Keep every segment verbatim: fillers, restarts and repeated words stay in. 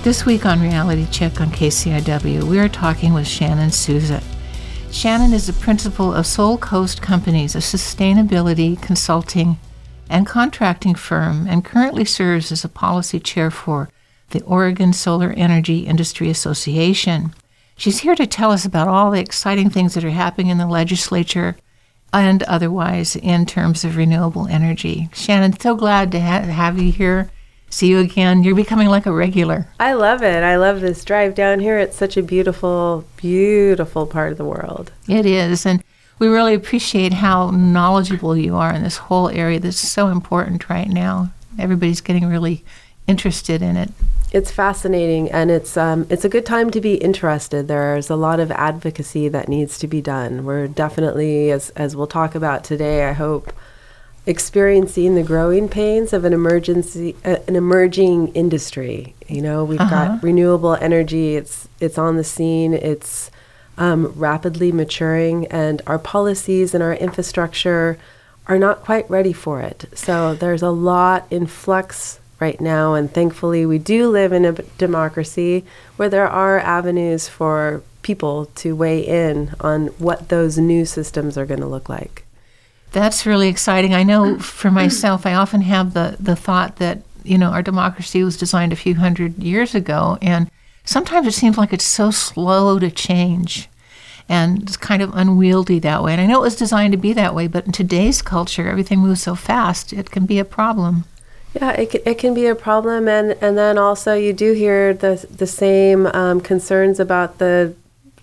This week on Reality Check on K C I W, we are talking with Shannon Souza. Shannon is the principal of Soul Coast Companies, a sustainability consulting and contracting firm, and currently serves as a policy chair for the Oregon Solar Energy Industry Association. She's here to tell us about all the exciting things that are happening in the legislature and otherwise in terms of renewable energy. Shannon, so glad to ha- have you here. See you again. You're becoming like a regular. I love it. I love this drive down here. It's such a beautiful, beautiful part of the world. It is. And we really appreciate how knowledgeable you are in this whole area that's so important right now. Everybody's getting really interested in it. It's fascinating, and it's um, it's a good time to be interested. There's a lot of advocacy that needs to be done. We're definitely, as as we'll talk about today, I hope, experiencing the growing pains of an emergency, uh, an emerging industry. You know, we've uh-huh. got renewable energy. It's it's on the scene. It's um, rapidly maturing, and our policies and our infrastructure are not quite ready for it. So there's a lot in flux right now, and thankfully we do live in a democracy where there are avenues for people to weigh in on what those new systems are going to look like. That's really exciting. I know for myself, I often have the, the thought that, you know, our democracy was designed a few hundred years ago, and sometimes it seems like it's so slow to change, and it's kind of unwieldy that way. And I know it was designed to be that way, but in today's culture, everything moves so fast, it can be a problem. Yeah, it can, it can be a problem, and, and then also you do hear the the same um, concerns about the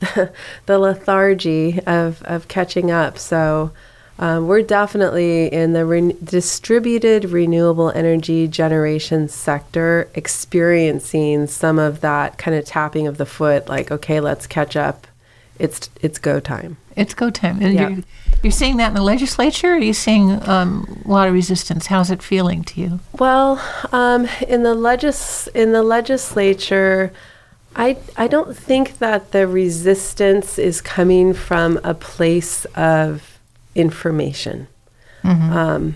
the lethargy of, of catching up. So um, we're definitely in the re- distributed renewable energy generation sector experiencing some of that kind of tapping of the foot, like, okay, let's catch up. It's it's go time. It's go time. And Yeah. you're, you're seeing that in the legislature, or are you seeing um, a lot of resistance? How's it feeling to you? Well, um, in the legis in the legislature, I I don't think that the resistance is coming from a place of information. Mm-hmm. Um,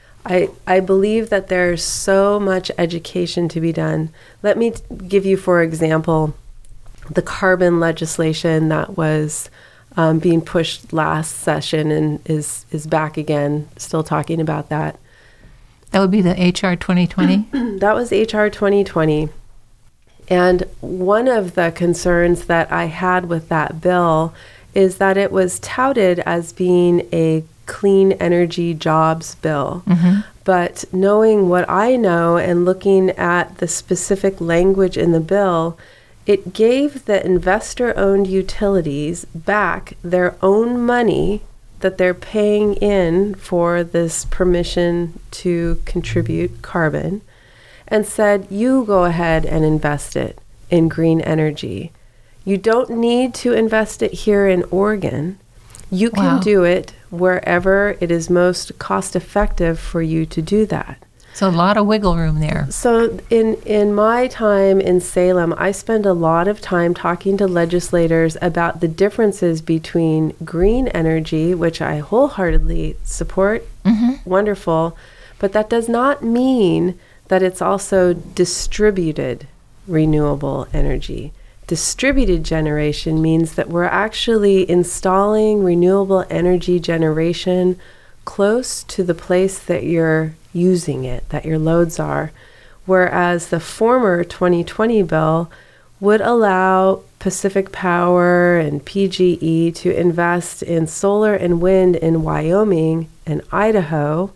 I I believe that there's so much education to be done. Let me t- give you, for example, the carbon legislation that was um, being pushed last session and is is back again, still talking about that. That would be the H R twenty twenty? That was H R twenty twenty. And one of the concerns that I had with that bill is that it was touted as being a clean energy jobs bill. Mm-hmm. But knowing what I know and looking at the specific language in the bill, it gave the investor-owned utilities back their own money that they're paying in for this permission to contribute carbon, and said, you go ahead and invest it in green energy. You don't need to invest it here in Oregon. You can Wow. do it wherever it is most cost-effective for you to do that. So a lot of wiggle room there. So in, in my time in Salem, I spend a lot of time talking to legislators about the differences between green energy, which I wholeheartedly support, Mm-hmm. wonderful, but that does not mean that it's also distributed renewable energy. Distributed generation means that we're actually installing renewable energy generation close to the place that you're using it, that your loads are, whereas the former twenty twenty bill would allow Pacific Power and P G E to invest in solar and wind in Wyoming and Idaho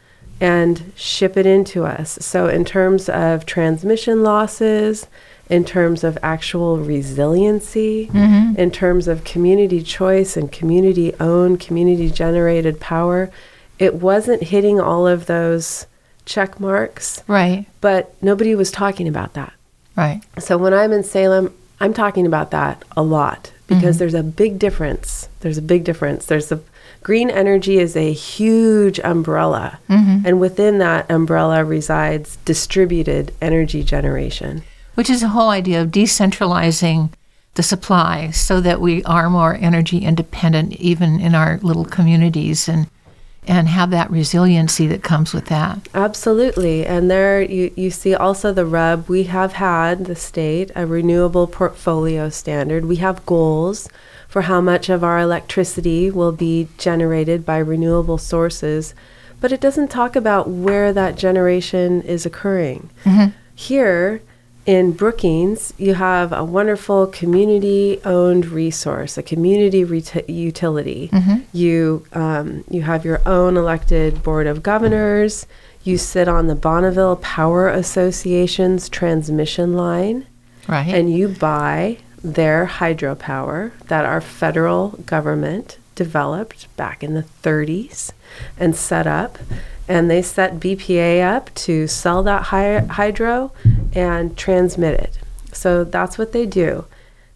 and ship it into us. So in terms of transmission losses, in terms of actual resiliency, Mm-hmm. in terms of community choice and community-owned, community-generated power, it wasn't hitting all of those check marks, Right, but nobody was talking about that. right. So when I'm in Salem, I'm talking about that a lot because Mhm. there's a big difference. There's a big difference. There's a green energy is a huge umbrella, Mm-hmm. and within that umbrella resides distributed energy generation. Which is the whole idea of decentralizing the supply so that we are more energy independent even in our little communities. And and have that resiliency that comes with that. Absolutely. And there you, you see also the rub. We have had, the state, a renewable portfolio standard. We have goals for how much of our electricity will be generated by renewable sources, but it doesn't talk about where that generation is occurring. Mm-hmm. Here in Brookings, you have a wonderful community-owned resource, a community ret- utility. Mm-hmm. You um, you have your own elected board of governors. You sit on the Bonneville Power Association's transmission line, right? And you buy their hydropower that our federal government developed back in the thirties and set up. And they set B P A up to sell that hy- hydro and transmit it. So that's what they do.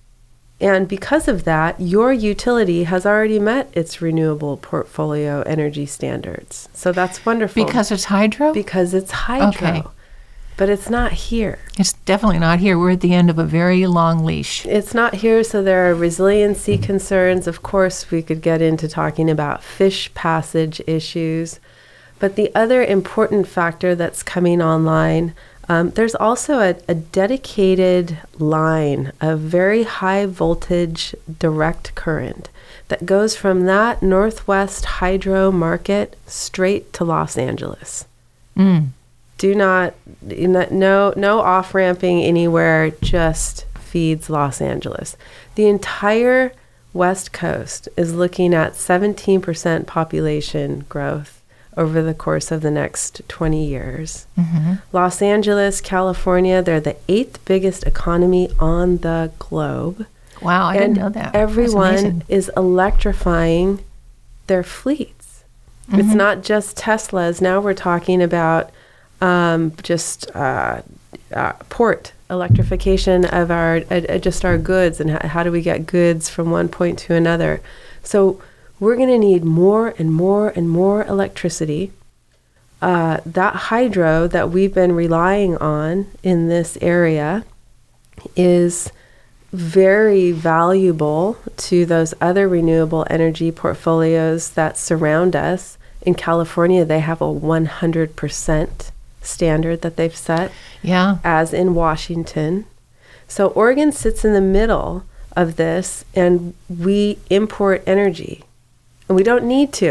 And because of that, your utility has already met its renewable portfolio energy standards. So that's wonderful. Because it's hydro? Because it's hydro. Okay. But it's not here. It's definitely not here. We're at the end of a very long leash. It's not here, so there are resiliency concerns. Of course, we could get into talking about fish passage issues. But the other important factor that's coming online, um, there's also a, a dedicated line of very high voltage direct current that goes from that Northwest hydro market straight to Los Angeles. Mm. Do not, no, no off-ramping anywhere, just feeds Los Angeles. The entire West Coast is looking at seventeen percent population growth over the course of the next twenty years. Mm-hmm. Los Angeles, California, they're the eighth biggest economy on the globe. Wow, I and didn't know that. Everyone is electrifying their fleets. Mm-hmm. It's not just Teslas. Now we're talking about um, just uh, uh, port electrification of our uh, just our goods, and how, how do we get goods from one point to another. So we're going to need more and more and more electricity. Uh, that hydro that we've been relying on in this area is very valuable to those other renewable energy portfolios that surround us. In California, they have a one hundred percent standard that they've set, yeah, as in Washington. So Oregon sits in the middle of this, and we import energy. And we don't need to.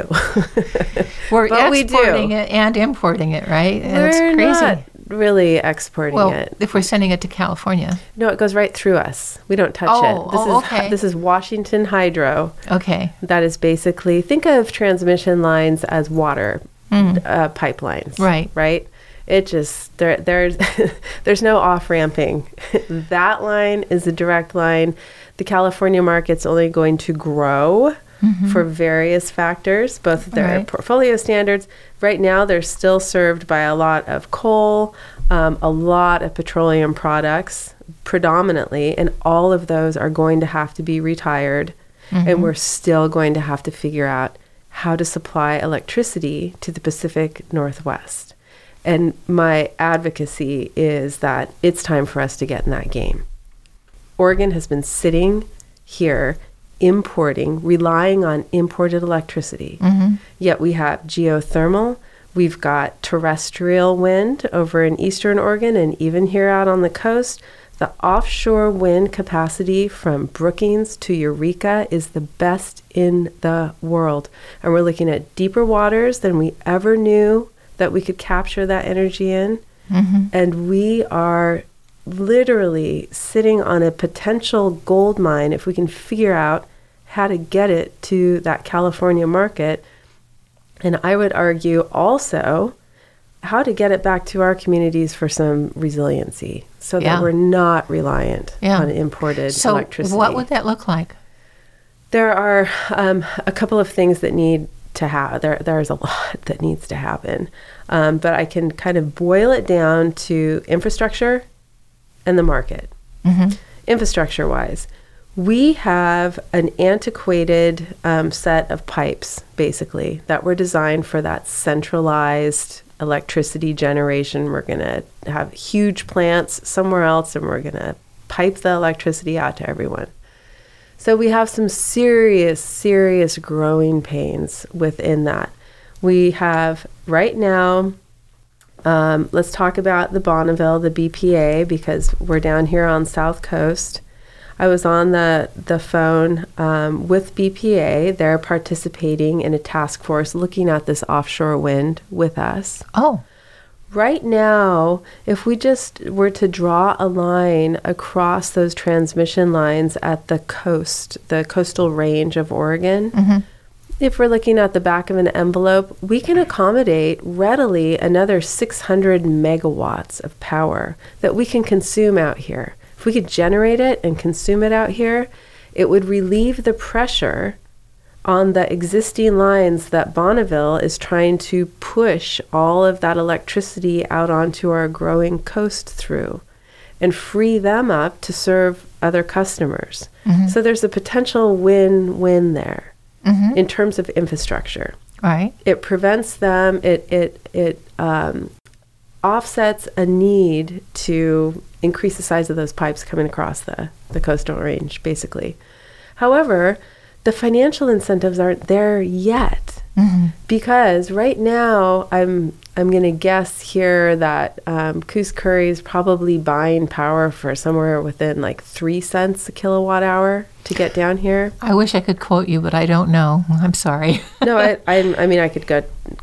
We're but exporting we do. it and importing it, right? And We're it's crazy. not really exporting well, it. If we're sending it to California. No, it goes right through us. We don't touch oh, it. This oh, is okay. This is Washington Hydro. Okay. That is basically, think of transmission lines as water mm. uh, pipelines. Right. Right? It just, there, there's, there's no off-ramping. That line is a direct line. The California market's only going to grow. Mm-hmm. For various factors, both their right. portfolio standards. Right now, they're still served by a lot of coal, um, a lot of petroleum products, predominantly, and all of those are going to have to be retired, mm-hmm. and we're still going to have to figure out how to supply electricity to the Pacific Northwest. And my advocacy is that it's time for us to get in that game. Oregon has been sitting here importing, relying on imported electricity. Mm-hmm. Yet we have geothermal, we've got terrestrial wind over in eastern Oregon, and even here out on the coast, the offshore wind capacity from Brookings to Eureka is the best in the world. And we're looking at deeper waters than we ever knew that we could capture that energy in. Mm-hmm. And we are literally sitting on a potential gold mine if we can figure out how to get it to that California market. And I would argue also how to get it back to our communities for some resiliency so yeah. that we're not reliant yeah. on imported so electricity. So what would that look like? There are um, a couple of things that need to have. There, there's a lot that needs to happen. Um, but I can kind of boil it down to infrastructure and the market. Mm-hmm. Infrastructure-wise, we have an antiquated um, set of pipes, basically, that were designed for that centralized electricity generation. We're going to have huge plants somewhere else, and we're going to pipe the electricity out to everyone. So we have some serious, serious growing pains within that. We have right now, um, let's talk about the Bonneville, the B P A, because we're down here on South Coast. I was on the, the phone um, with B P A. They're participating in a task force looking at this offshore wind with us. Oh. Right now, if we just were to draw a line across those transmission lines at the coast, the coastal range of Oregon, mm-hmm. if we're looking at the back of an envelope, we can accommodate readily another six hundred megawatts of power that we can consume out here. If we could generate it and consume it out here, it would relieve the pressure on the existing lines that Bonneville is trying to push all of that electricity out onto our growing coast through and free them up to serve other customers. Mm-hmm. So there's a potential win-win there mm-hmm. in terms of infrastructure. Right. It prevents them, it, it, it um, offsets a need to increase the size of those pipes coming across the, the coastal range, basically. However, the financial incentives aren't there yet mm-hmm. because right now I'm I'm going to guess here that um, Coos Curry is probably buying power for somewhere within like three cents a kilowatt hour to get down here. I wish I could quote you, but I don't know. I'm sorry. no, I, I I mean I could go.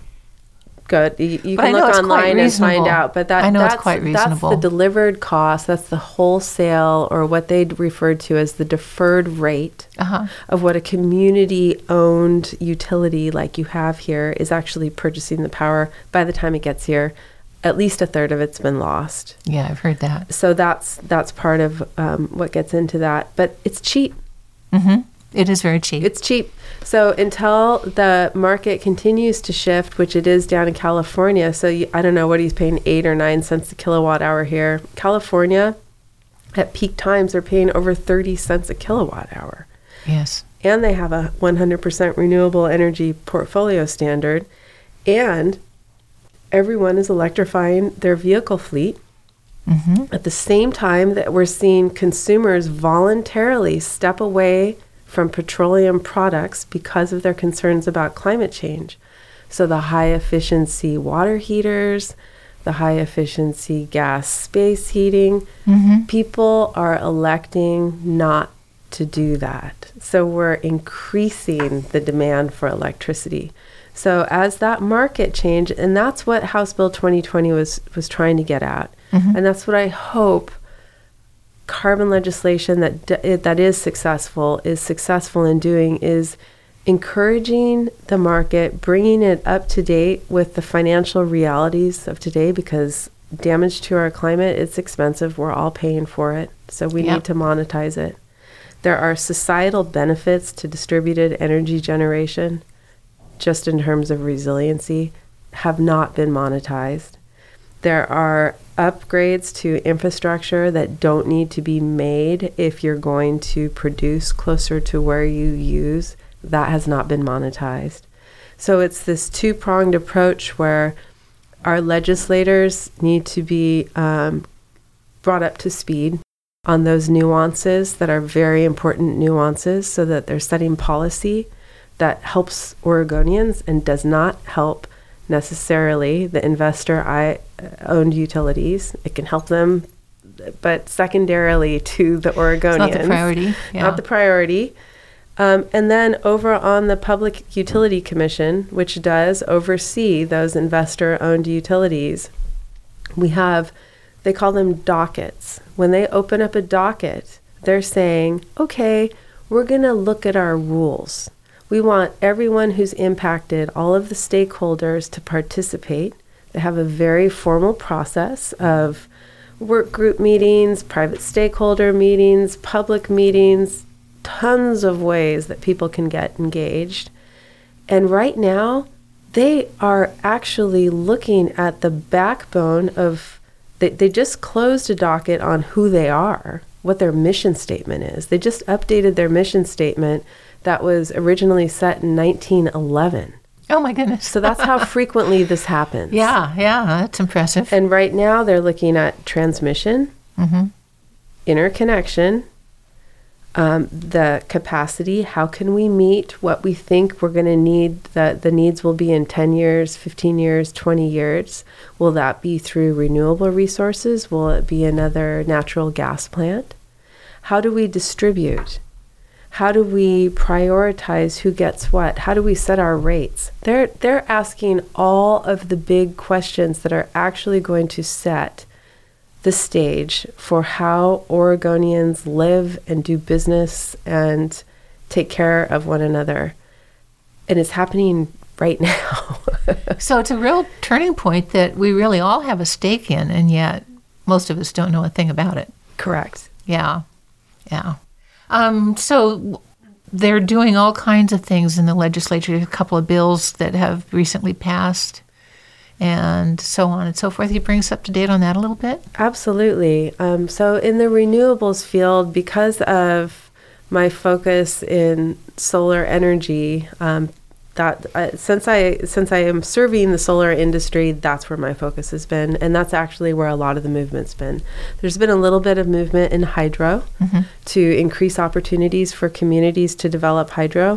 Good. You, you can look online and find out, but that, I know that's, it's quite reasonable. That's the delivered cost. That's the wholesale, or what they referred to as the deferred rate uh-huh. of what a community-owned utility like you have here is actually purchasing the power. By the time it gets here, at least a third of it's been lost. Yeah, I've heard that. So that's that's part of um, what gets into that. But it's cheap. Mm-hmm. It is very cheap. It's cheap. So until the market continues to shift, which it is down in California, so you, I don't know what he's paying, eight or nine cents a kilowatt hour here. California, at peak times, are paying over thirty cents a kilowatt hour. Yes. And they have a one hundred percent renewable energy portfolio standard. And everyone is electrifying their vehicle fleet. Mm-hmm. At the same time that we're seeing consumers voluntarily step away from petroleum products because of their concerns about climate change. So the high efficiency water heaters, the high efficiency gas space heating, mm-hmm. people are electing not to do that. So we're increasing the demand for electricity. So as that market change, and that's what House Bill twenty twenty was, was trying to get at. Mm-hmm. And that's what I hope carbon legislation that d- that is successful is successful in doing, is encouraging the market, bringing it up to date with the financial realities of today, because damage to our climate, it's expensive. We're all paying for it. So we yep. need to monetize it. There are societal benefits to distributed energy generation, just in terms of resiliency, have not been monetized. There are upgrades to infrastructure that don't need to be made if you're going to produce closer to where you use. That has not been monetized. So it's this two-pronged approach where our legislators need to be um, brought up to speed on those nuances that are very important nuances, so that they're setting policy that helps Oregonians and does not help necessarily the investor-owned utilities. It can help them, but secondarily to the Oregonians. It's not the priority. Yeah. Not the priority. Um, and then over on the Public Utility Commission, which does oversee those investor-owned utilities, we have, they call them dockets. When they open up a docket, they're saying, okay, we're going to look at our rules. We want everyone who's impacted, all of the stakeholders, to participate. They have a very formal process of work group meetings, private stakeholder meetings, public meetings, tons of ways that people can get engaged. And right now, they are actually looking at the backbone of, they, they just closed a docket on who they are, what their mission statement is. They just updated their mission statement that was originally set in nineteen eleven. Oh my goodness. So that's how frequently this happens. Yeah, yeah, that's impressive. And right now they're looking at transmission, mm-hmm. interconnection, um, the capacity. How can we meet what we think we're going to need, that the needs will be in ten years, fifteen years, twenty years? Will that be through renewable resources? Will it be another natural gas plant? How do we distribute? How do we prioritize who gets what? How do we set our rates? They're, they're asking all of the big questions that are actually going to set the stage for how Oregonians live and do business and take care of one another. And it's happening right now. So it's a real turning point that we really all have a stake in, and yet most of us don't know a thing about it. Correct. Yeah. Yeah. Um, so they're doing all kinds of things in the legislature, a couple of bills that have recently passed, and so on and so forth. You bring us up to date on that a little bit? Absolutely. Um, so in the renewables field, because of my focus in solar energy, um, that uh, since I since I am serving the solar industry, that's where my focus has been, and that's actually where a lot of the movement's been. There's been a little bit of movement in hydro mm-hmm. to increase opportunities for communities to develop hydro.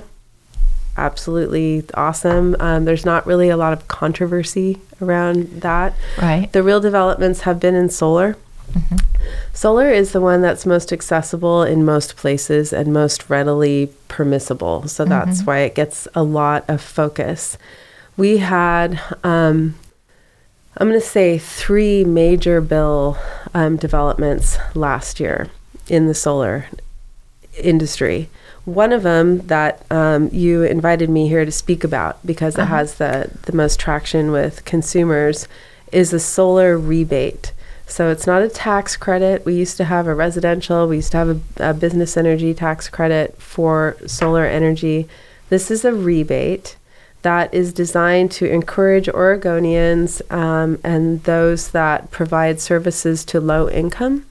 Absolutely awesome. Um, there's not really a lot of controversy around that. Right. The real developments have been in solar. Mm-hmm. Solar is the one that's most accessible in most places and most readily permissible. So that's mm-hmm. why it gets a lot of focus. We had, um, I'm going to say, three major bill um, developments last year in the solar industry. One of them that um, you invited me here to speak about because uh-huh. it has the, the most traction with consumers is a solar rebate. So it's not a tax credit. We used to have a residential, we used to have a, a business energy tax credit for solar energy. This is a rebate that is designed to encourage Oregonians um, and those that provide services to low income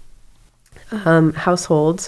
um, households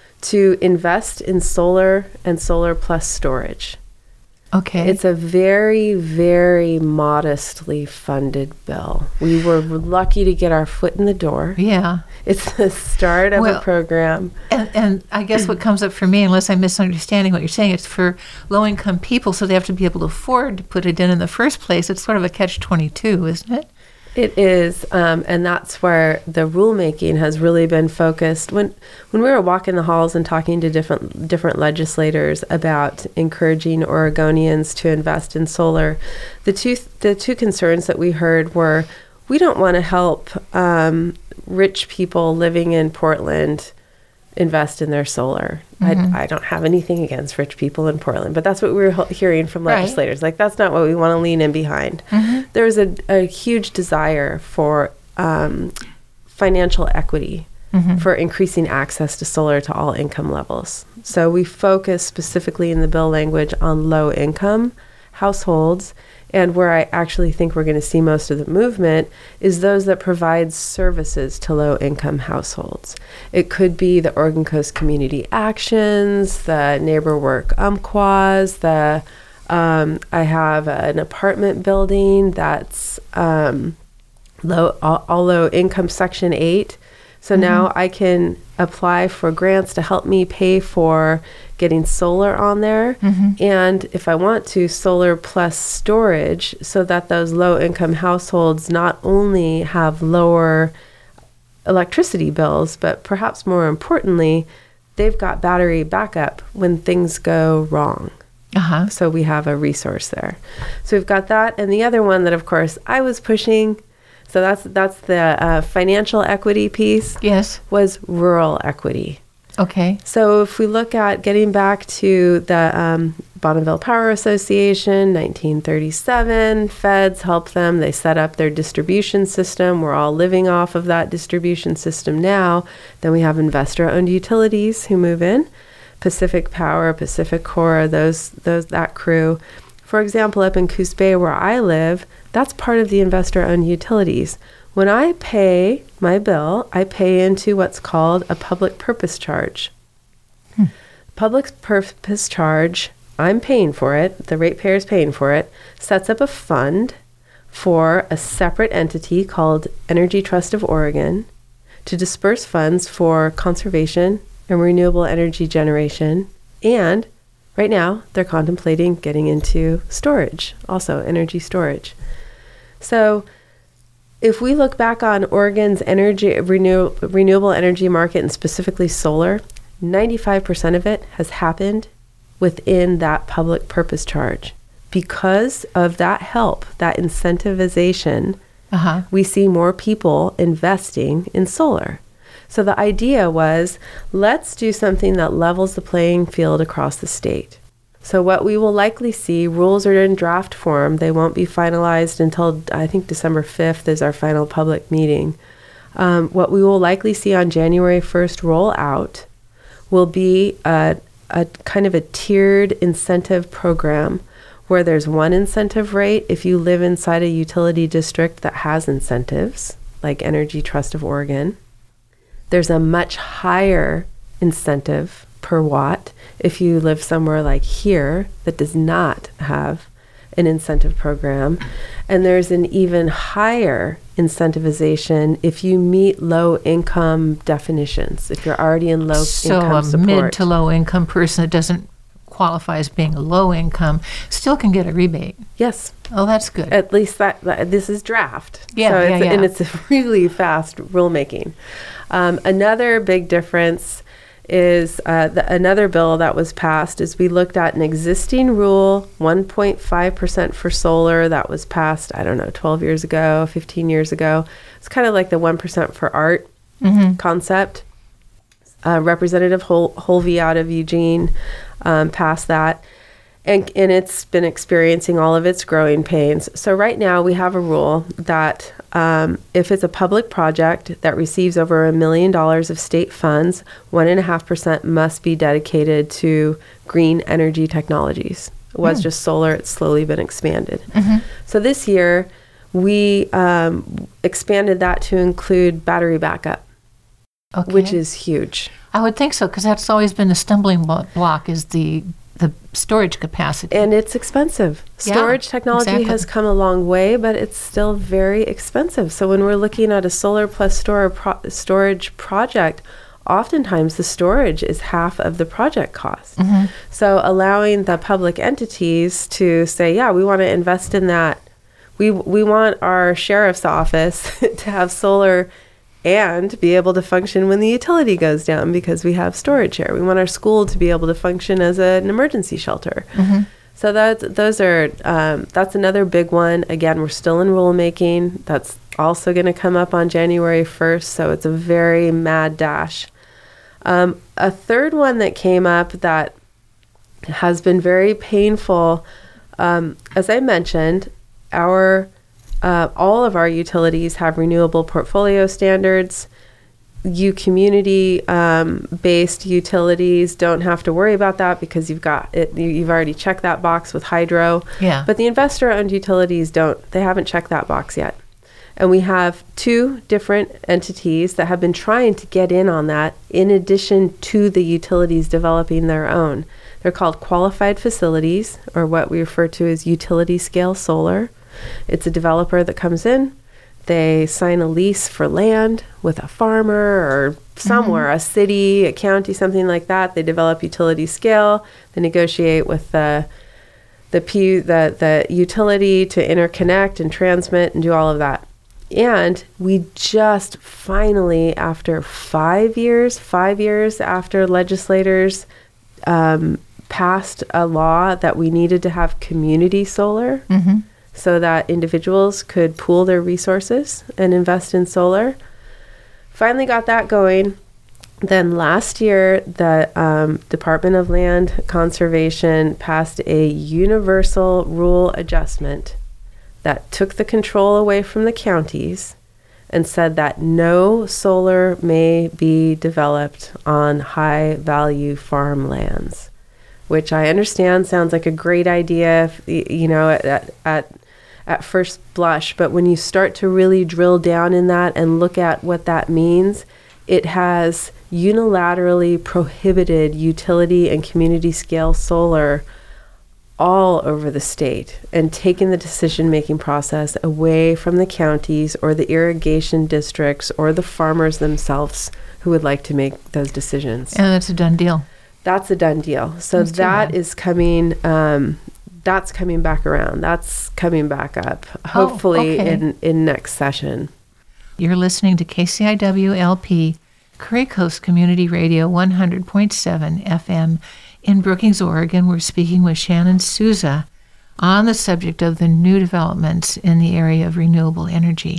to invest in solar and solar plus storage. Okay. It's a very, very modestly funded bill. We were lucky to get our foot in the door. Yeah. It's the start of well, a program. And, and I guess what comes up for me, unless I'm misunderstanding what you're saying, it's for low-income people, so they have to be able to afford to put it in in the first place. It's sort of a catch twenty-two, isn't it? It is, um, and that's where the rulemaking has really been focused. When when we were walking the halls and talking to different different legislators about encouraging Oregonians to invest in solar, the two the two concerns that we heard were, we don't want to help um, rich people living in Portland invest in their solar. Mm-hmm. I, I don't have anything against rich people in Portland, but that's what we were hearing from legislators. Right. Like, that's not what we want to lean in behind. Mm-hmm. There's a, a huge desire for um, financial equity, mm-hmm. for increasing access to solar to all income levels. So we focus specifically in the bill language on low income households. And where I actually think we're going to see most of the movement is those that provide services to low-income households. It could be the Oregon Coast Community Actions, the Neighbor Work Umpquas, the um, I have an apartment building that's um, low, all, all low-income Section eight. So mm-hmm. now I can apply for grants to help me pay for getting solar on there. Mm-hmm. And if I want to, solar plus storage, so that those low-income households not only have lower electricity bills, but perhaps more importantly, they've got battery backup when things go wrong. Uh-huh. So we have a resource there. So we've got that. And the other one that, of course, I was pushing, so that's that's the uh, financial equity piece. Yes. Was rural equity. Okay. So if we look at getting back to the um, Bonneville Power Association, nineteen thirty-seven, feds helped them. They set up their distribution system. We're all living off of that distribution system now. Then we have investor-owned utilities who move in. Pacific Power, Pacific Core, those those that crew. For example, up in Coos Bay where I live, that's part of the investor-owned utilities. When I pay my bill, I pay into what's called a public purpose charge. Hmm. Public purpose charge, I'm paying for it, the ratepayer's paying for it, sets up a fund for a separate entity called Energy Trust of Oregon to disperse funds for conservation and renewable energy generation. And right now, they're contemplating getting into storage, also energy storage. So if we look back on Oregon's energy renew, renewable energy market, and specifically solar, ninety-five percent of it has happened within that public purpose charge. Because of that help, that incentivization, uh-huh. we see more people investing in solar. So the idea was, let's do something that levels the playing field across the state. So what we will likely see, rules are in draft form. They won't be finalized until, I think, December fifth is our final public meeting. Um, what we will likely see on January first roll out will be a, a kind of a tiered incentive program where there's one incentive rate if you live inside a utility district that has incentives, like Energy Trust of Oregon. There's a much higher incentive per watt if you live somewhere like here that does not have an incentive program. And there's an even higher incentivization if you meet low income definitions, if you're already in low so income support. support. So a mid to low income person that doesn't qualify as being a low income still can get a rebate. Yes. Oh, that's good. At least that, that this is draft. Yeah, so yeah, it's, yeah. And it's a really fast rulemaking. Um, another big difference is uh, the, another bill that was passed is we looked at an existing rule, one point five percent for solar that was passed, I don't know, twelve years ago, fifteen years ago. It's kind of like the one percent for art mm-hmm. concept. Uh, Representative Hol- Holvey out of Eugene um, passed that. And, and it's been experiencing all of its growing pains. So right now we have a rule that um, if it's a public project that receives over a million dollars of state funds, one and a half percent must be dedicated to green energy technologies. It was mm. just solar. It's slowly been expanded. Mm-hmm. So this year we um, expanded that to include battery backup, okay. which is huge. I would think so, because that's always been the stumbling block is the the storage capacity. And it's expensive. Yeah, storage technology exactly. has come a long way, but it's still very expensive. So when we're looking at a solar plus store pro- storage project, oftentimes the storage is half of the project cost. Mm-hmm. So allowing the public entities to say, yeah, we want to invest in that. We we want our sheriff's office to have solar and be able to function when the utility goes down because we have storage here. We want our school to be able to function as a, an emergency shelter. Mm-hmm. So that's, those are, um, that's another big one. Again, we're still in rulemaking. That's also going to come up on January first, so it's a very mad dash. Um, a third one that came up that has been very painful, um, as I mentioned, our Uh, all of our utilities have renewable portfolio standards. You community-based um, utilities don't have to worry about that because you've got it. You, you've already checked that box with hydro. Yeah. But the investor-owned utilities don't. They haven't checked that box yet. And we have two different entities that have been trying to get in on that in addition to the utilities developing their own. They're called qualified facilities, or what we refer to as utility-scale solar. It's a developer that comes in, they sign a lease for land with a farmer or somewhere, mm-hmm. a city, a county, something like that. They develop utility scale. They negotiate with the the P, the, the utility to interconnect and transmit and do all of that. And we just finally, after five years, five years after legislators um, passed a law that we needed to have community solar, mm-hmm. so that individuals could pool their resources and invest in solar. Finally got that going. Then last year, the um, Department of Land Conservation passed a universal rule adjustment that took the control away from the counties and said that no solar may be developed on high-value farmlands, which I understand sounds like a great idea, if, you know, at, at at first blush, but when you start to really drill down in that and look at what that means, it has unilaterally prohibited utility and community scale solar all over the state and taken the decision-making process away from the counties or the irrigation districts or the farmers themselves who would like to make those decisions. And that's a done deal. That's a done deal. So That's too that bad. is coming. Um, that's coming back around. That's coming back up. Hopefully Oh, okay. in in next session. You're listening to K C I W L P, Curry Coast Community Radio one hundred point seven F M in Brookings, Oregon. We're speaking with Shannon Souza on the subject of the new developments in the area of renewable energy.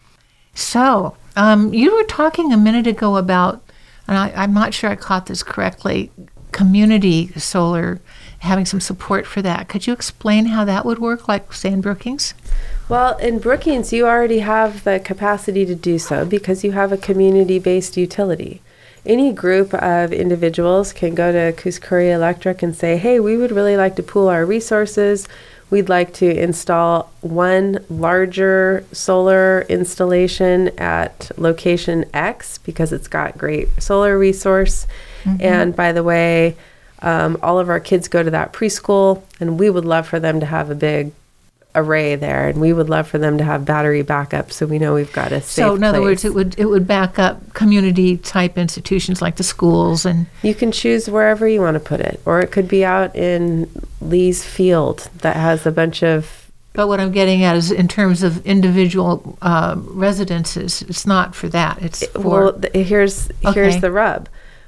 So, um, you were talking a minute ago about, and I, I'm not sure I caught this correctly, community solar, having some support for that. Could you explain how that would work, like, say, in Brookings? Well, in Brookings, you already have the capacity to do so because you have a community-based utility. Any group of individuals can go to Coos Curry Electric and say, hey, we would really like to pool our resources. We'd like to install one larger solar installation at location X because it's got great solar resource. Mm-hmm. And by the way, um, all of our kids go to that preschool, and we would love for them to have a big array there, and we would love for them to have battery backup, so we know we've got a safe So in other place. words, it would it would back up community type institutions like the schools, and You can choose wherever you want to put it, or it could be out in Lee's Field that has a bunch of. but what I'm getting at is in terms of individual uh, residences, it's not for that. It's for Well, th- here's Okay. here's the rub.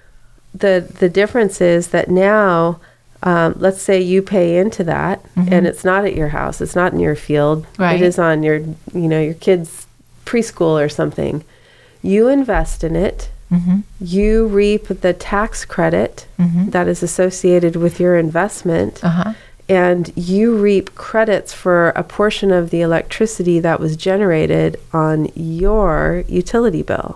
the The difference is that now, um, let's say you pay into that, Mhm. and it's not at your house, it's not in your field, Right. it is on your you know your kid's preschool or something. You invest in it. Mhm. You reap the tax credit Mhm. that is associated with your investment, Uh-huh. and you reap credits for a portion of the electricity that was generated on your utility bill.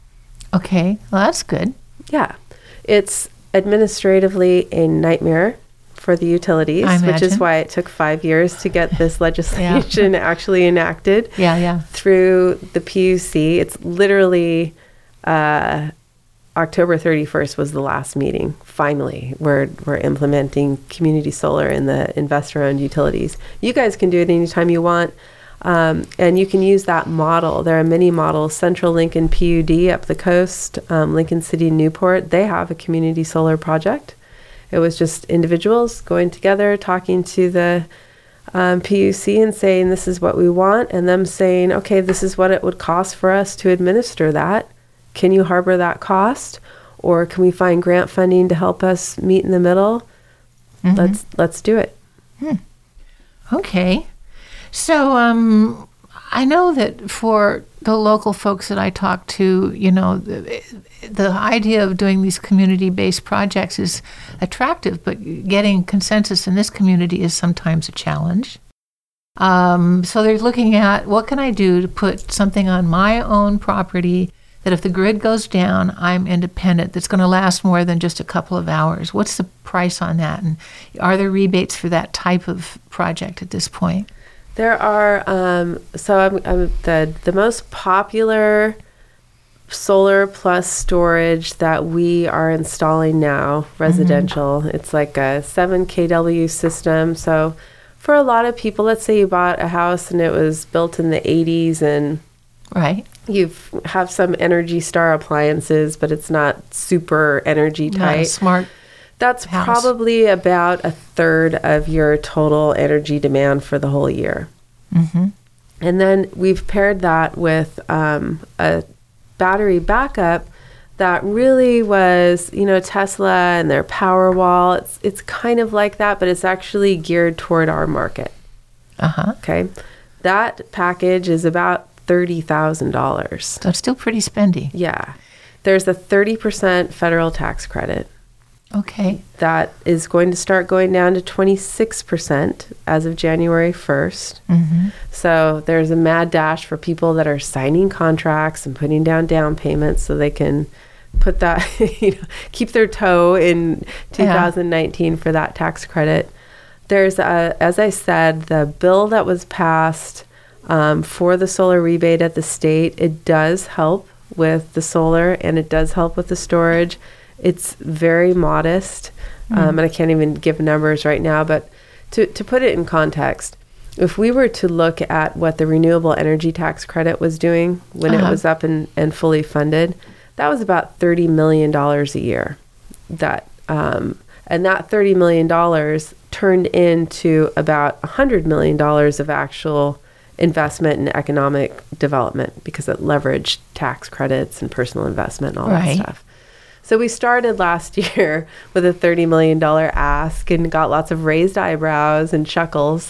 Okay, well that's good. Yeah. It's administratively a nightmare for the utilities, I which is imagine. why it took five years to get this legislation actually enacted Yeah, yeah. through the P U C. It's literally uh, October thirty-first was the last meeting. Finally, we're we're implementing community solar in the investor-owned utilities. You guys can do it anytime you want, um, and you can use that model. There are many models. Central Lincoln P U D up the coast, um, Lincoln City, Newport. They have a community solar project. It was just individuals going together, talking to the um, P U C and saying, this is what we want, and them saying, okay, this is what it would cost for us to administer that. Can you harbor that cost? Or can we find grant funding to help us meet in the middle? Mhm. Let's let's do it. Okay. So um, I know that for the local folks that I talk to, you know, the, the idea of doing these community-based projects is attractive, but getting consensus in this community is sometimes a challenge. Um, so they're looking at, what can I do to put something on my own property that if the grid goes down, I'm independent, that's going to last more than just a couple of hours? What's the price on that? And are there rebates for that type of project at this point? There are um, so I'm, I'm the the most popular solar plus storage that we are installing now, residential. Mm-hmm. It's like a seven K W system. So for a lot of people, let's say you bought a house and it was built in the eighties and Right. you have some Energy Star appliances, but it's not super energy Not a tight. smart. That's house. probably about a third of your total energy demand for the whole year. Mm-hmm. And then we've paired that with um, a battery backup that really was, you know, Tesla and their Powerwall. It's it's kind of like that, but it's actually geared toward our market. Uh-huh. Okay, that package is about thirty thousand dollars. So it's still pretty spendy. Yeah, there's a thirty percent federal tax credit. Okay. That is going to start going down to twenty-six percent as of January first. Mm-hmm. So there's a mad dash for people that are signing contracts and putting down down payments so they can put that, you know, keep their toe in two thousand nineteen yeah. for that tax credit. There's, a, as I said, the bill that was passed um, for the solar rebate at the state, it does help with the solar and it does help with the storage. It's very modest, um, mm. and I can't even give numbers right now, but to, to put it in context, if we were to look at what the renewable energy tax credit was doing when uh-huh. it was up and, and fully funded, that was about thirty million dollars a year. That um, and that thirty million dollars turned into about one hundred million dollars of actual investment in economic development because it leveraged tax credits and personal investment and all Right. that stuff. So we started last year with a thirty million dollars ask and got lots of raised eyebrows and chuckles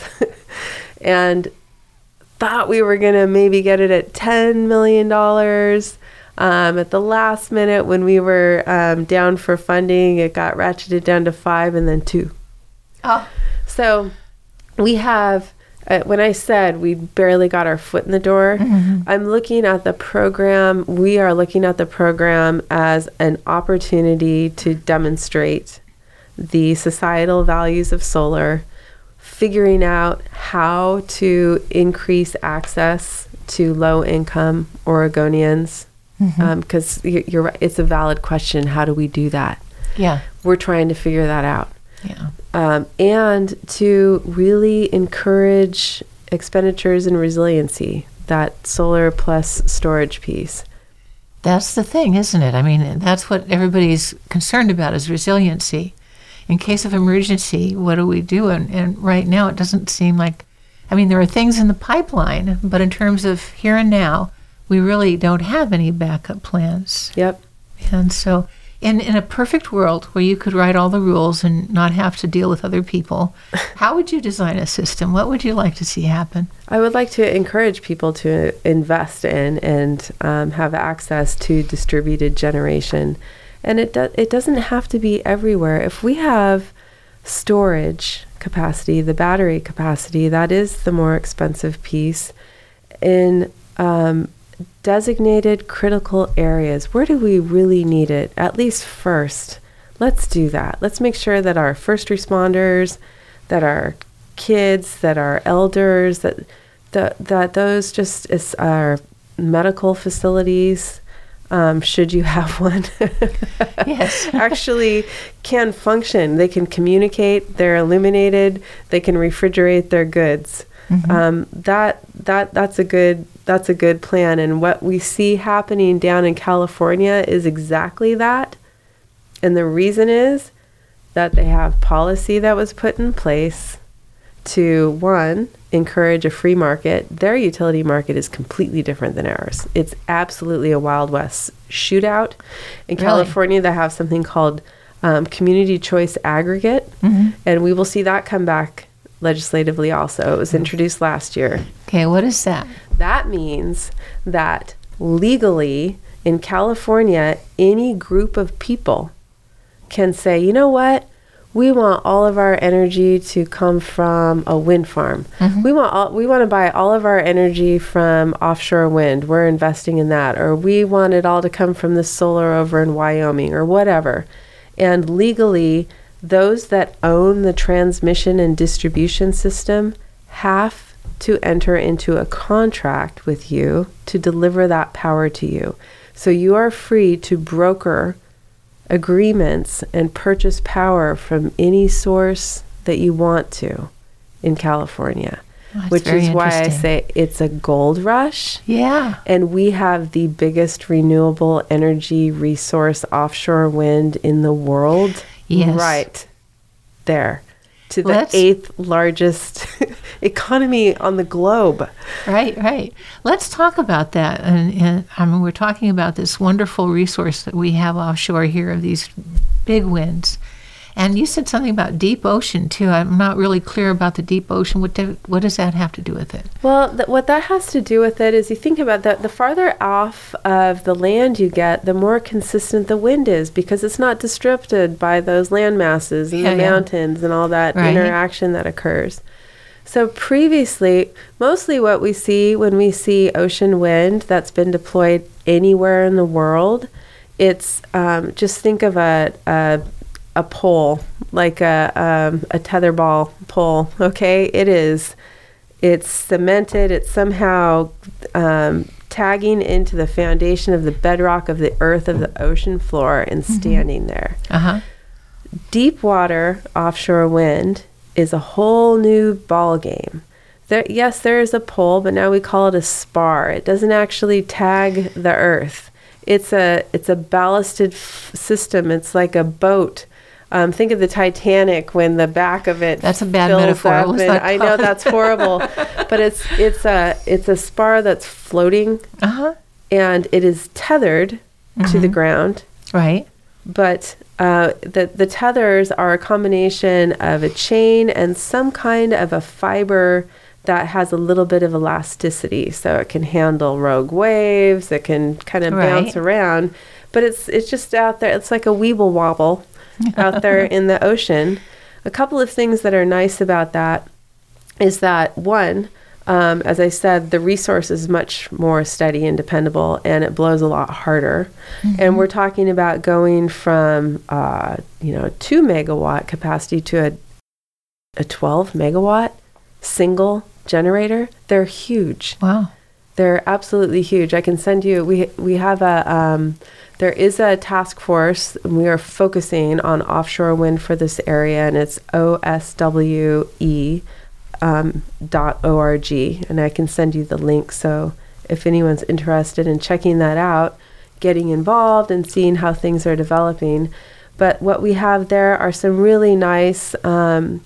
and thought we were going to maybe get it at ten million dollars. Um, at the last minute when we were um, down for funding, it got ratcheted down to five and then two. Oh. So we have, uh, when I said we barely got our foot in the door, Mm-hmm. I'm looking at the program, we are looking at the program as an opportunity to demonstrate the societal values of solar, figuring out how to increase access to low-income Oregonians. Because mm-hmm. um, you're right, it's a valid question. How do we do that? Yeah. We're trying to figure that out. Yeah. Um, and to really encourage expenditures and resiliency, that solar plus storage piece. That's the thing, isn't it? I mean, that's what everybody's concerned about is resiliency. In case of emergency, what do we do? And, and right now, it doesn't seem like, I mean, there are things in the pipeline, but in terms of here and now, we really don't have any backup plans. Yep. And so in, in a perfect world where you could write all the rules and not have to deal with other people, how would you design a system? What would you like to see happen? I would like to encourage people to invest in and um, have access to distributed generation. And it, do, it doesn't have to be everywhere. If we have storage capacity, the battery capacity, that is the more expensive piece. In um, designated critical areas, where do we really need it? At least first, let's do that. Let's make sure that our first responders, that our kids, that our elders, that that, that those just is our medical facilities, um, should you have one, yes, actually can function. They can communicate, they're illuminated, they can refrigerate their goods. Mm-hmm. Um, that that that's a good that's a good plan. And what we see happening down in California is exactly that. And the reason is that they have policy that was put in place to, one, encourage a free market. Their utility market is completely different than ours. It's absolutely a Wild West shootout. In Really? California, they have something called um, community choice aggregate, mm-hmm. and we will see that come back legislatively also. It was introduced last year. Okay, what is that? That means that legally in California, any group of people can say, you know what? We want all of our energy to come from a wind farm. Mm-hmm. We want all, we want to buy all of our energy from offshore wind. We're investing in that. Or we want it all to come from the solar over in Wyoming or whatever. And legally, those that own the transmission and distribution system have to enter into a contract with you to deliver that power to you. So you are free to broker agreements and purchase power from any source that you want to in California, oh, which is why I say it's a gold rush. Yeah. And we have the biggest renewable energy resource, offshore wind, in the world. Yes. Right there. To the Let's, eighth largest economy on the globe. Right, right. Let's talk about that. And, and I mean, we're talking about this wonderful resource that we have offshore here of these big winds. And you said something about deep ocean, too. I'm not really clear about the deep ocean. What, do, what does that have to do with it? Well, th- what that has to do with it is you think about that, the farther off of the land you get, the more consistent the wind is because it's not disrupted by those land masses and yeah, the yeah. mountains and all that right. interaction that occurs. So previously, mostly what we see when we see ocean wind that's been deployed anywhere in the world, it's um, just think of a, a a pole, like a um, a tetherball pole, okay? It is, it's cemented, it's somehow um, tagging into the foundation of the bedrock of the earth of the ocean floor and standing mm-hmm. there. Uh-huh. Deep water offshore wind is a whole new ball game. There, yes, there is a pole, but now we call it a spar. It doesn't actually tag the earth. It's a it's a ballasted f- system. It's like a boat. Um, think of the Titanic when the back of it. That's a bad fills metaphor. up Let's and not I know that's horrible, but it's it's a it's a spar that's floating, Uh-huh. and it is tethered to the ground. Right. But uh, the the tethers are a combination of a chain and some kind of a fiber that has a little bit of elasticity, so it can handle rogue waves. It can kind of Right. bounce around, but it's it's just out there. It's like a weeble wobble out there in the ocean. A couple of things that are nice about that is that one, um, as I said, the resource is much more steady and dependable, and it blows a lot harder. And we're talking about going from uh, you know two megawatt capacity to a a twelve megawatt single generator. They're huge. Wow. They're absolutely huge. I can send you. We we have a. Um, there is a task force. And we are focusing on offshore wind for this area, and it's O S W E um, dot org. And I can send you the link. So if anyone's interested in checking that out, getting involved and seeing how things are developing. But what we have there are some really nice um,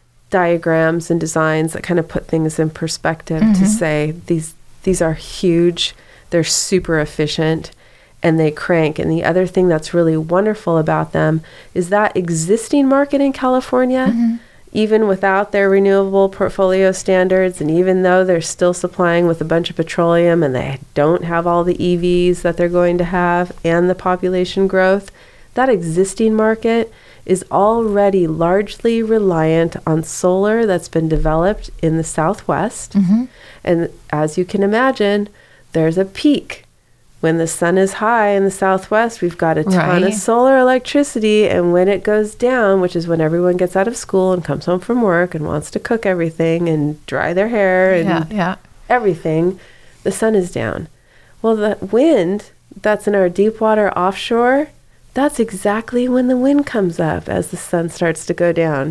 diagrams and designs that kind of put things in perspective to say these these are huge, they're super efficient, and they crank. And the other thing that's really wonderful about them is that existing market in California, even without their renewable portfolio standards, and even though they're still supplying with a bunch of petroleum and they don't have all the E Vs that they're going to have and the population growth, that existing market is already largely reliant on solar that's been developed in the Southwest. And as you can imagine, there's a peak. When the sun is high in the Southwest, we've got a ton Right. of solar electricity. And when it goes down, which is when everyone gets out of school and comes home from work and wants to cook everything and dry their hair and Yeah, yeah. everything, the sun is down. Well, the wind that's in our deep water offshore, that's exactly when the wind comes up as the sun starts to go down.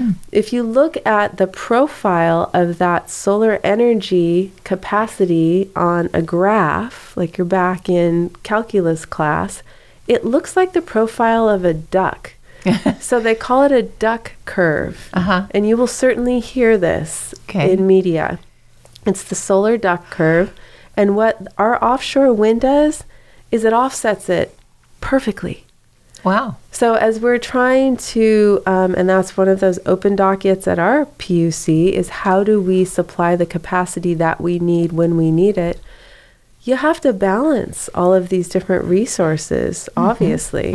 If you look at the profile of that solar energy capacity on a graph, like you're back in calculus class, it looks like the profile of a duck. So they call it a duck curve. Uh-huh. And you will certainly hear this Okay. in media. It's the solar duck curve. And what our offshore wind does is it offsets it perfectly. Wow. So as we're trying to, um, and that's one of those open dockets at our P U C, is how do we supply the capacity that we need when we need it? You have to balance all of these different resources, obviously.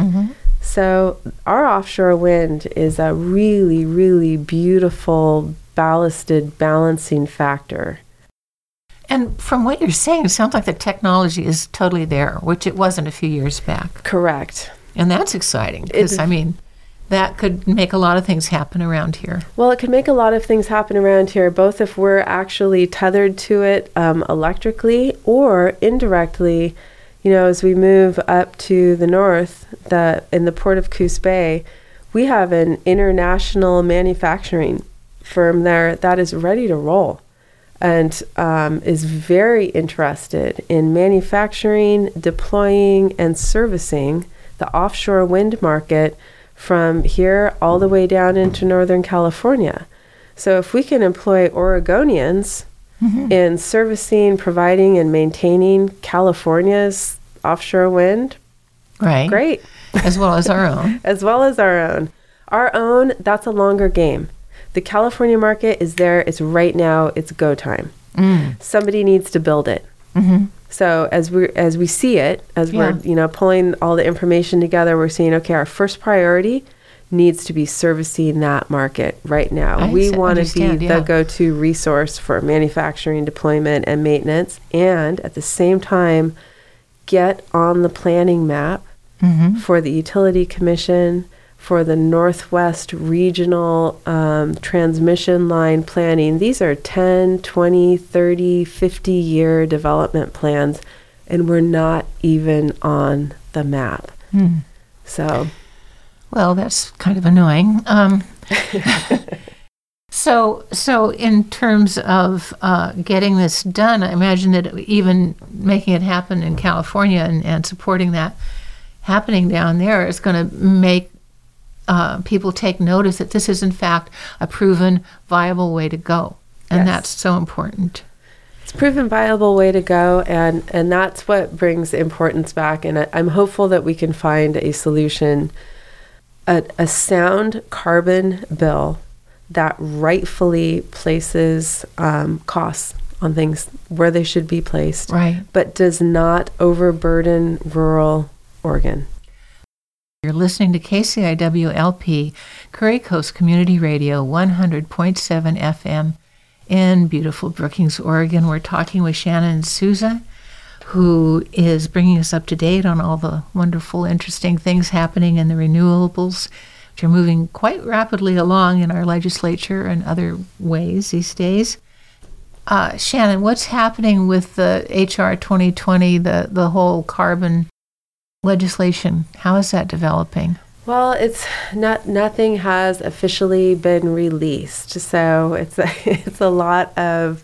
So our offshore wind is a really, really beautiful ballasted balancing factor. And from what you're saying, it sounds like the technology is totally there, which it wasn't a few years back. Correct. And that's exciting because, It- I mean, that could make a lot of things happen around here. Well, it can make a lot of things happen around here, both if we're actually tethered to it um, electrically or indirectly. You know, as we move up to the north, the in the port of Coos Bay, we have an international manufacturing firm there that is ready to roll and um, is very interested in manufacturing, deploying, and servicing the offshore wind market from here all the way down into Northern California. So if we can employ Oregonians in servicing, providing, and maintaining California's offshore wind, Right. great, As well as our own. as well as our own. Our own, that's a longer game. The California market is there. It's right now. It's go time. Somebody needs to build it. So as we as we see it, as Yeah. we're you know pulling all the information together, we're seeing okay, our first priority needs to be servicing that market right now. I we s- want to be understand, yeah. the go-to resource for manufacturing, deployment, and maintenance, and at the same time, get on the planning map for the Utility Commission, for the Northwest Regional um, Transmission Line Planning. These are ten, twenty, thirty, fifty year development plans, and we're not even on the map. So, Well, that's kind of annoying. Um, So, so in terms of uh, getting this done, I imagine that even making it happen in California and, and supporting that happening down there is going to make uh, people take notice that this is, in fact, a proven, viable way to go. And Yes. that's so important. It's a proven viable way to go, and, and that's what brings importance back. And I, I'm hopeful that we can find a solution, a, a sound carbon bill that rightfully places um, costs on things where they should be placed, Right. but does not overburden rural Oregon. You're listening to K C I W L P, Curry Coast Community Radio, one hundred point seven F M in beautiful Brookings, Oregon. We're talking with Shannon Souza, who is bringing us up to date on all the wonderful, interesting things happening in the renewables, which are moving quite rapidly along in our legislature and other ways these days. Uh, Shannon, what's happening with the H R twenty twenty, the, the whole carbon legislation? How is that developing? Well, it's not, nothing has officially been released, so it's a, it's a lot of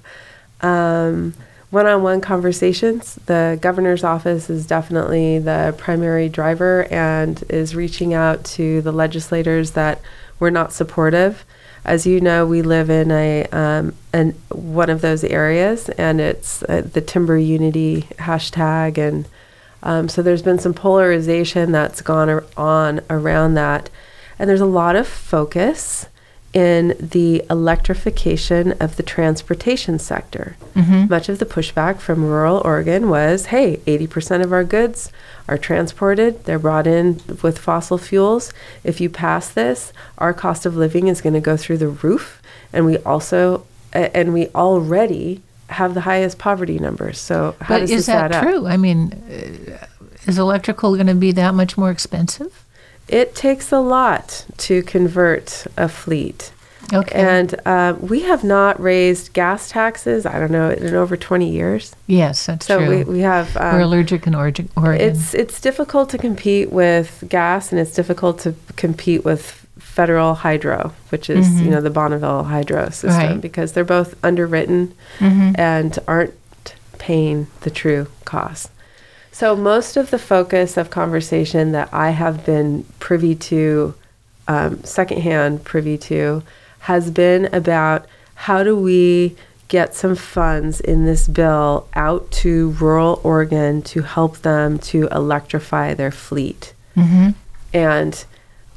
um, one-on-one conversations. The governor's office is definitely the primary driver and is reaching out to the legislators that were not supportive. As you know, we live in a um, an, one of those areas, and it's uh, the Timber Unity hashtag, and um, so there's been some polarization that's gone ar- on around that, and there's a lot of focus in the electrification of the transportation sector. Mm-hmm. Much of the pushback from rural Oregon was, hey, eighty percent of our goods are transported, they're brought in with fossil fuels. If you pass this, our cost of living is going to go through the roof, and we also, uh, and we already have the highest poverty numbers. So how But does is this that add up? true? I mean, uh, is electrical going to be that much more expensive? It takes a lot to convert a fleet. Okay. And uh, we have not raised gas taxes, I don't know, in over twenty years. Yes, that's So true. we, we have... Um, We're allergic in Oregon. Oregon. It's it's difficult to compete with gas, and it's difficult to compete with federal hydro, which is Mhm. you know the Bonneville hydro system, Right. because they're both underwritten Mhm. and aren't paying the true cost. So most of the focus of conversation that I have been privy to, um, secondhand privy to, has been about how do we get some funds in this bill out to rural Oregon to help them to electrify their fleet. Mhm. And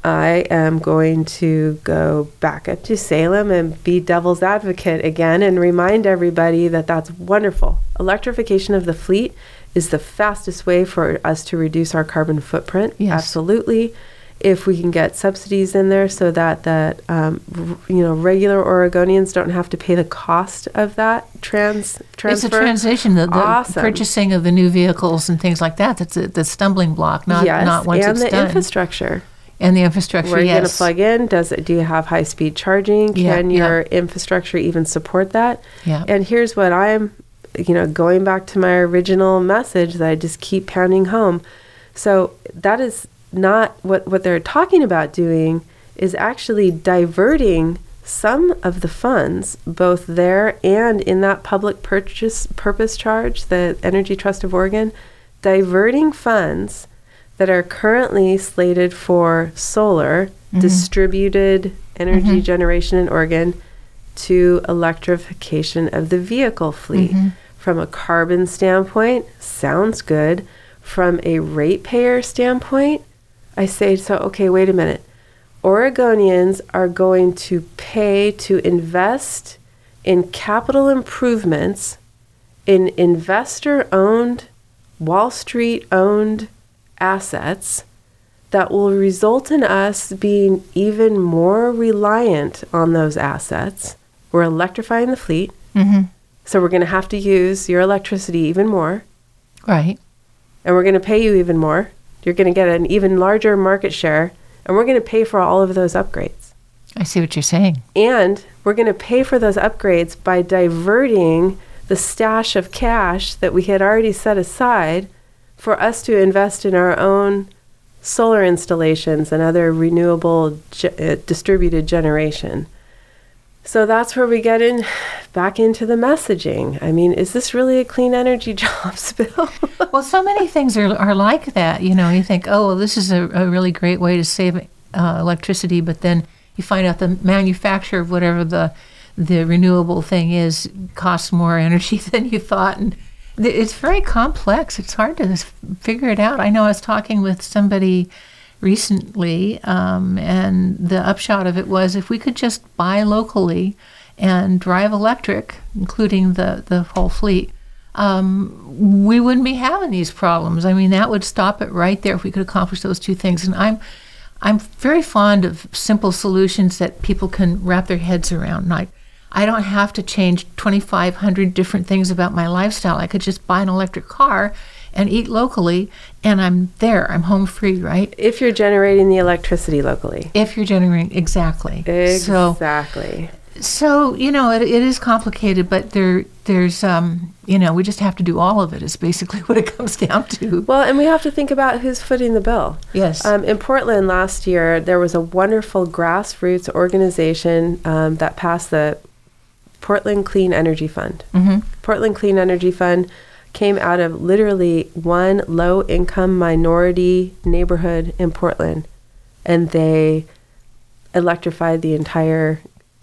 I am going to go back up to Salem and be devil's advocate again and remind everybody that that's wonderful. Electrification of the fleet is the fastest way for us to reduce our carbon footprint. Yes. Absolutely. If we can get subsidies in there so that that um, r- you know regular Oregonians don't have to pay the cost of that trans transfer. It's a transition, the, the Awesome. purchasing of the new vehicles and things like that. That's a, the stumbling block, not yes, not once and it's the done. infrastructure. And the infrastructure, Where are you going to yes. plug in? Does it? Do you have high speed charging? Yeah, Can yeah. your infrastructure even support that? Yeah. And here's what I'm, you know, going back to my original message that I just keep pounding home. So that is not what what they're talking about doing, is actually diverting some of the funds, both there and in that public purchase purpose charge, the Energy Trust of Oregon, diverting funds that are currently slated for solar, Mhm. distributed energy Mhm. generation in Oregon, to electrification of the vehicle fleet. Mhm. From a carbon standpoint, sounds good. From a ratepayer standpoint, I say, so, okay, wait a minute. Oregonians are going to pay to invest in capital improvements in investor-owned, Wall Street-owned assets that will result in us being even more reliant on those assets. We're electrifying the fleet, Mm-hmm. so we're going to have to use your electricity even more, Right. and we're going to pay you even more. You're going to get an even larger market share, and we're going to pay for all of those upgrades. I see what you're saying. And we're going to pay for those upgrades by diverting the stash of cash that we had already set aside for us to invest in our own solar installations and other renewable ge- uh, distributed generation. So that's where we get in back into the messaging. I mean, is this really a clean energy jobs bill? Well, so many things are, are like that. You know, you think, oh, well, this is a, a really great way to save uh, electricity, but then you find out the manufacturer of whatever the the renewable thing is costs more energy than you thought. And th- it's very complex. It's hard to figure it out. I know I was talking with somebody recently, um, and the upshot of it was if we could just buy locally and drive electric, including the, the whole fleet, um, we wouldn't be having these problems. I mean, that would stop it right there if we could accomplish those two things. And I'm I'm very fond of simple solutions that people can wrap their heads around. Like, I don't have to change twenty-five hundred different things about my lifestyle. I could just buy an electric car and eat locally, and I'm there. I'm home free, right? If you're generating the electricity locally. If you're generating, exactly. Exactly. So, so you know, it, it is complicated, but there, there's, um, you know, we just have to do all of it is basically what it comes down to. Well, and we have to think about who's footing the bill. Yes. Um, in Portland last year, there was a wonderful grassroots organization um, that passed the Portland Clean Energy Fund. Mm-hmm. Portland Clean Energy Fund came out of literally one low-income minority neighborhood in Portland, and they electrified the entire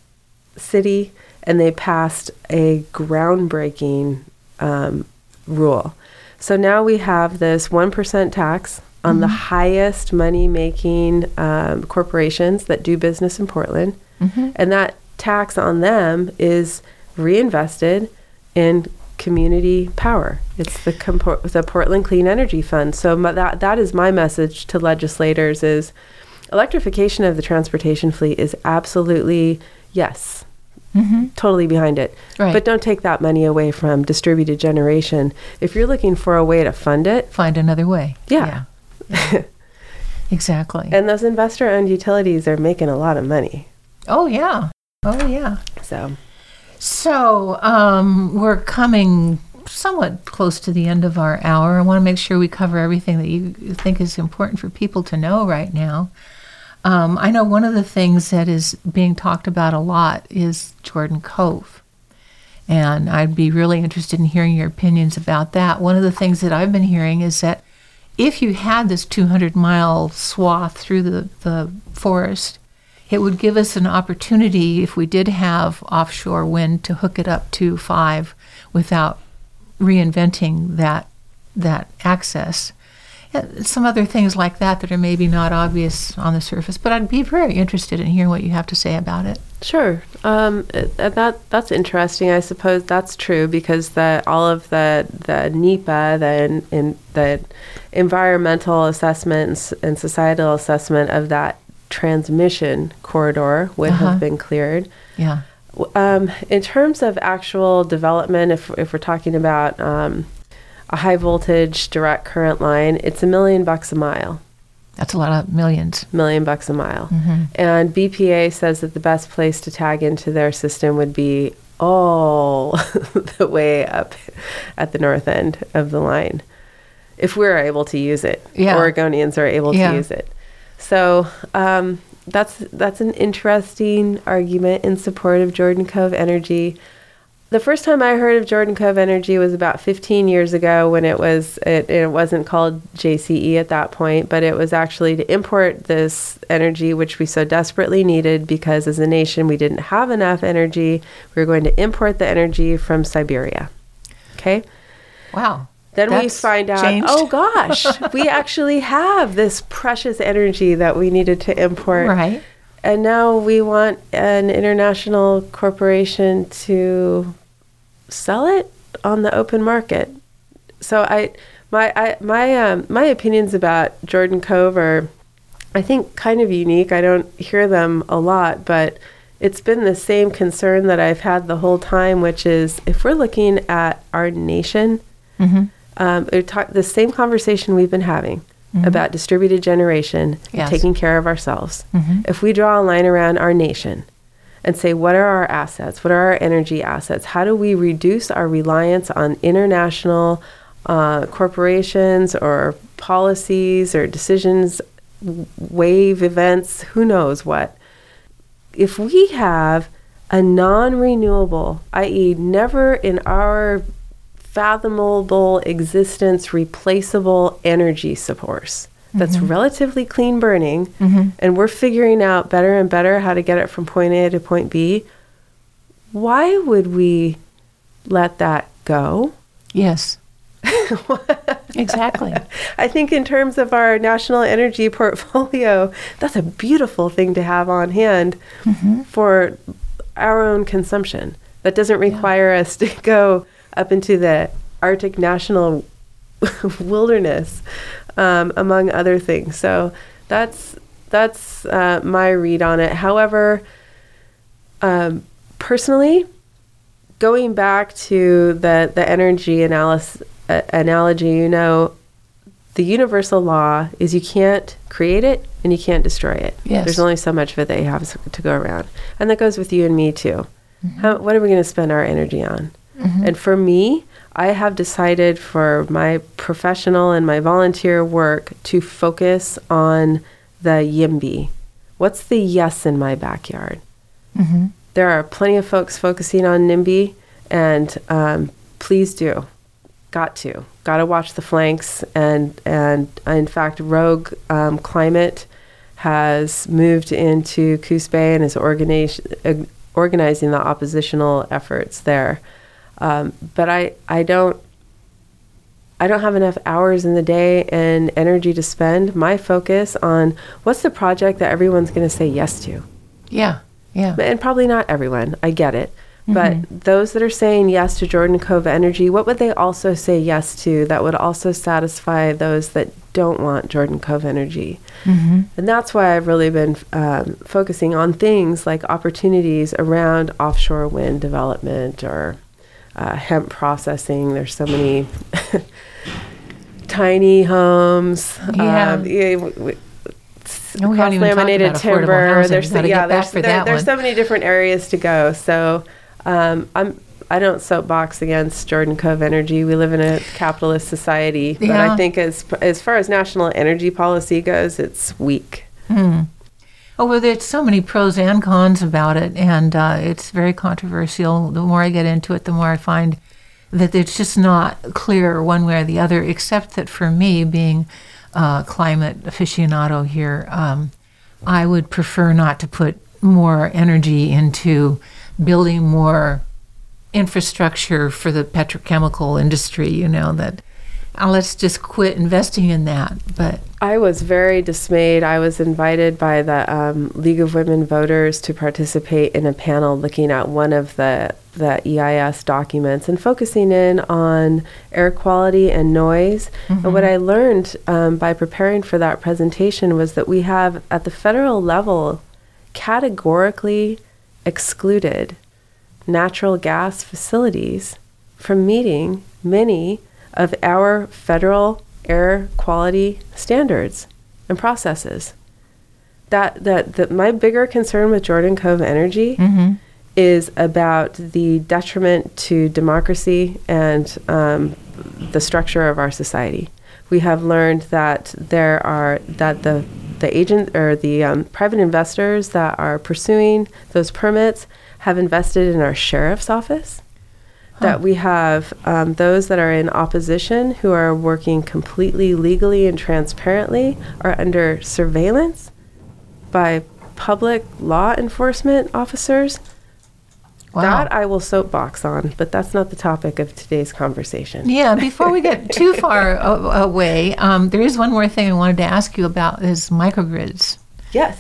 city, and they passed a groundbreaking um, rule. So now we have this one percent tax on mm-hmm. the highest money-making um, corporations that do business in Portland, mm-hmm. and that tax on them is reinvested in community power. It's the compor- the Portland Clean Energy Fund. So my, that that is my message to legislators: is electrification of the transportation fleet is absolutely yes, mm-hmm. totally behind it. Right. But don't take that money away from distributed generation. If you're looking for a way to fund it, find another way. Yeah, yeah. Exactly. And those investor-owned utilities are making a lot of money. Oh yeah. Oh yeah. So. So um, we're coming somewhat close to the end of our hour. I want to make sure we cover everything that you think is important for people to know right now. Um, I know one of the things that is being talked about a lot is Jordan Cove. And I'd be really interested in hearing your opinions about that. One of the things that I've been hearing is that if you had this two hundred mile swath through the, the forest, it would give us an opportunity, if we did have offshore wind, to hook it up to five without reinventing that that access. And some other things like that that are maybe not obvious on the surface, but I'd be very interested in hearing what you have to say about it. Sure. Um, that that's interesting. I suppose that's true because the all of the the NEPA, the in the environmental assessments and societal assessment of that transmission corridor would uh-huh. have been cleared. Yeah. Um, in terms of actual development, if if we're talking about um, a high voltage direct current line, it's a million bucks a mile. That's a lot of millions. Million bucks a mile. Mm-hmm. And B P A says that the best place to tag into their system would be all the way up at the north end of the line, if we're able to use it. Yeah. Oregonians are able yeah. to use it. So um, that's that's an interesting argument in support of Jordan Cove Energy. The first time I heard of Jordan Cove Energy was about fifteen years ago when it was it, it wasn't called J C E at that point, but it was actually to import this energy which we so desperately needed because as a nation we didn't have enough energy. We were going to import the energy from Siberia. Okay? Wow. Then That's we find out, changed. oh gosh, we actually have this precious energy that we needed to import. Right. And now we want an international corporation to sell it on the open market. So I, my, I, my, um, my opinions about Jordan Cove are, I think, kind of unique. I don't hear them a lot, but it's been the same concern that I've had the whole time, which is if we're looking at our nation, mm-hmm. um, ta- the same conversation we've been having mm-hmm. about distributed generation yes. and taking care of ourselves. Mm-hmm. If we draw a line around our nation and say, what are our assets? What are our energy assets? How do we reduce our reliance on international uh, corporations or policies or decisions, wave events, who knows what? If we have a non-renewable, that is never in our fathomable existence replaceable energy source that's mm-hmm. relatively clean burning, mm-hmm. and we're figuring out better and better how to get it from point A to point B, why would we let that go? Yes. Exactly. I think in terms of our national energy portfolio, that's a beautiful thing to have on hand mm-hmm. for our own consumption. That doesn't require yeah. us to go up into the Arctic national wilderness, um, among other things. So that's that's uh, my read on it. However, um, personally, going back to the, the energy analysis, uh, analogy, you know, the universal law is you can't create it and you can't destroy it. Yes. There's only so much of it that you have to go around. And that goes with you and me too. Mm-hmm. How, what are we going to spend our energy on? Mm-hmm. And for me, I have decided for my professional and my volunteer work to focus on the YIMBY. What's the yes in my backyard? Mm-hmm. There are plenty of folks focusing on NIMBY, and um, please do. Got to. Got to watch the flanks. And, and in fact, Rogue um, Climate has moved into Coos Bay and is organize, uh, organizing the oppositional efforts there. Um, but I, I don't I don't have enough hours in the day and energy to spend my focus on what's the project that everyone's going to say yes to. Yeah, yeah. And probably not everyone. I get it. Mm-hmm. But those that are saying yes to Jordan Cove Energy, what would they also say yes to that would also satisfy those that don't want Jordan Cove Energy? Mm-hmm. And that's why I've really been um, focusing on things like opportunities around offshore wind development or Uh, hemp processing. There's so many tiny homes. Yeah. Um, yeah w- w- no, we haven't even laminated talked about timber. Housing. There's so, yeah. There's there, there, there's one. so many different areas to go. So um, I'm I don't soapbox against Jordan Cove Energy. We live in a capitalist society, but yeah. I think as as far as national energy policy goes, it's weak. Hmm. Oh, well, there's so many pros and cons about it, and uh, it's very controversial. The more I get into it, the more I find that it's just not clear one way or the other, except that for me, being a climate aficionado here, um, I would prefer not to put more energy into building more infrastructure for the petrochemical industry, you know, that uh, let's just quit investing in that. But I was very dismayed. I was invited by the um, League of Women Voters to participate in a panel looking at one of the, the E I S documents and focusing in on air quality and noise. Mm-hmm. And what I learned um, by preparing for that presentation was that we have, at the federal level, categorically excluded natural gas facilities from meeting many of our federal air quality standards and processes. That that that my bigger concern with Jordan Cove Energy mm-hmm. is about the detriment to democracy and um, the structure of our society. We have learned that there are that the the agent or the um, private investors that are pursuing those permits have invested in our sheriff's office. Huh. That we have um, those that are in opposition who are working completely legally and transparently are under surveillance by public law enforcement officers. Wow. That I will soapbox on, but that's not the topic of today's conversation. Yeah, before we get too far a- away, um, there is one more thing I wanted to ask you about is microgrids. Yes.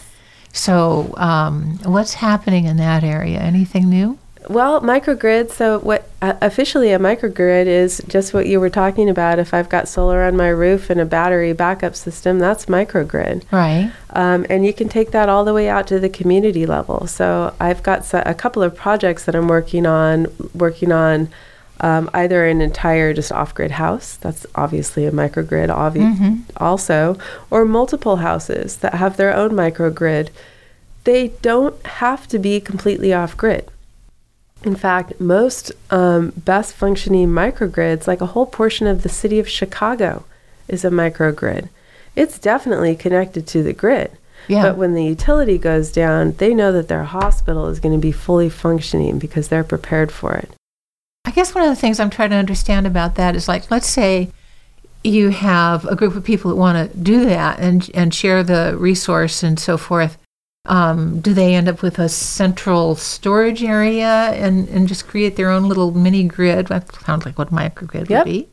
So um, what's happening in that area? Anything new? Well, microgrid, so what uh, officially a microgrid is just what you were talking about. If I've got solar on my roof and a battery backup system, that's microgrid. Right. Um, and you can take that all the way out to the community level. So I've got so, a couple of projects that I'm working on, working on um, either an entire just off-grid house, that's obviously a microgrid obvi- mm-hmm. also, or multiple houses that have their own microgrid. They don't have to be completely off-grid. In fact, most um, best functioning microgrids, like a whole portion of the city of Chicago, is a microgrid. It's definitely connected to the grid. Yeah. But when the utility goes down, they know that their hospital is going to be fully functioning because they're prepared for it. I guess one of the things I'm trying to understand about that is, like, let's say you have a group of people that want to do that and and share the resource and so forth. Um, do they end up with a central storage area and, and just create their own little mini grid? That sounds like what microgrid Yep. would be.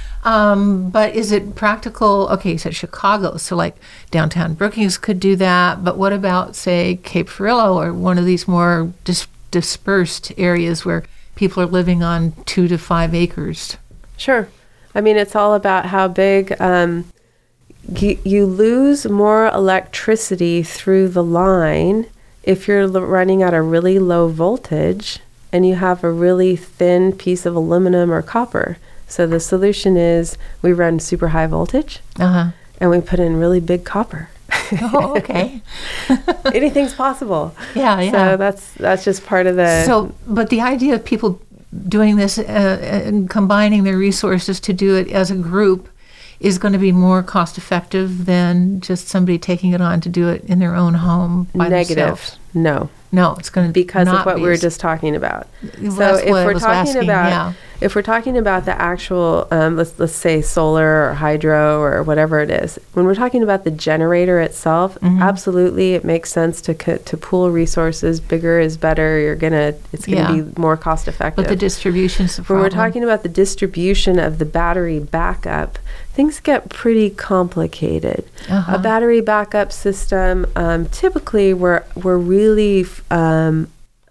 Um, but is it practical? Okay, you said Chicago, so like downtown Brookings could do that. But what about, say, Cape Ferillo or one of these more dis- dispersed areas where people are living on two to five acres? Sure. I mean, it's all about how big. Um, you, you lose more electricity through the line if you're l- running at a really low voltage and you have a really thin piece of aluminum or copper. So the solution is we run super high voltage Uh-huh. and we put in really big copper. Oh, okay. Anything's possible. Yeah, yeah. So that's that's just part of the. So, but the idea of people doing this uh, and combining their resources to do it as a group is going to be more cost effective than just somebody taking it on to do it in their own home by negative. themselves. No, No, it's going to because not of what be we were as- just talking about. Well, So that's if what I we're was talking asking, about yeah. if we're talking about the actual um, let's let's say solar or hydro or whatever it is, when we're talking about the generator itself, Mm-hmm. absolutely it makes sense to co- to pool resources. Bigger is better. You're gonna it's gonna Yeah. be more cost effective. But the distribution's the When problem. we're talking about the distribution of the battery backup, things get pretty complicated. Uh-huh. A battery backup system, um, typically we're, we're really f- um,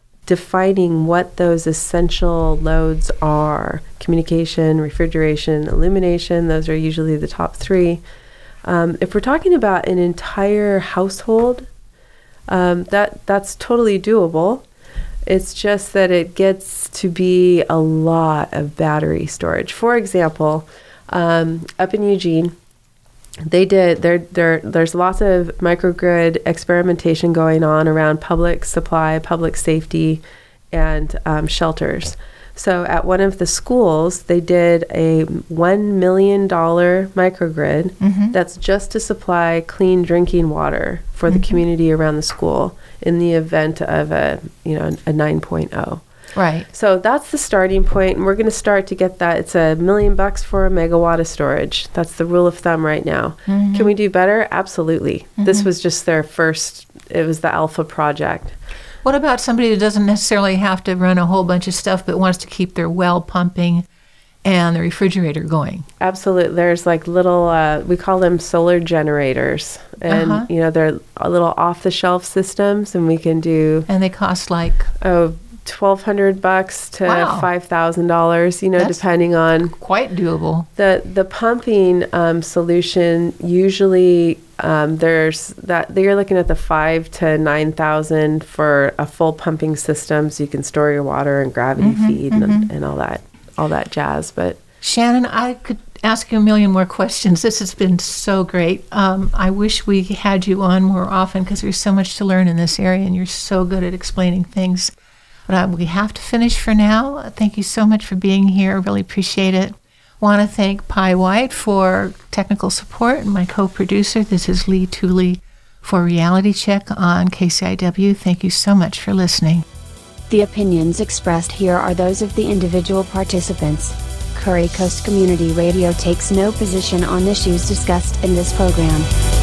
defining what those essential loads are. Communication, refrigeration, illumination, those are usually the top three. Um, if we're talking about an entire household, um, that that's totally doable. It's just that it gets to be a lot of battery storage. For example, um, up in Eugene, they did there there there's lots of microgrid experimentation going on around public supply, public safety, and um, shelters. So at one of the schools, they did a one million dollar microgrid Mhm. that's just to supply clean drinking water for the community around the school in the event of a you know a nine point oh. Right. So that's the starting point, and we're going to start to get that. It's a million bucks for a megawatt of storage. That's the rule of thumb right now. Mm-hmm. Can we do better? Absolutely. This was just their first, it was the alpha project. What about somebody that doesn't necessarily have to run a whole bunch of stuff but wants to keep their well pumping and the refrigerator going? Absolutely. There's like little, uh, we call them solar generators. And, Uh-huh. you know, they're a little off the shelf systems, and we can do, And they cost like oh, twelve hundred bucks to Wow. five thousand dollars, you know, That's- depending on quite doable. the the pumping um, solution. Usually, um, there's that you're looking at the five to nine thousand for a full pumping system, so you can store your water and gravity feed and, and all that all that jazz. But Shannon, I could ask you a million more questions. This has been so great. Um, I wish we had you on more often because there's so much to learn in this area, and you're so good at explaining things. But uh, we have to finish for now. Thank you so much for being here. Really appreciate it. Want to thank Pi White for technical support and my co-producer. This is Lee Tooley for Reality Check on K C I W. Thank you so much for listening. The opinions expressed here are those of the individual participants. Curry Coast Community Radio takes no position on issues discussed in this program.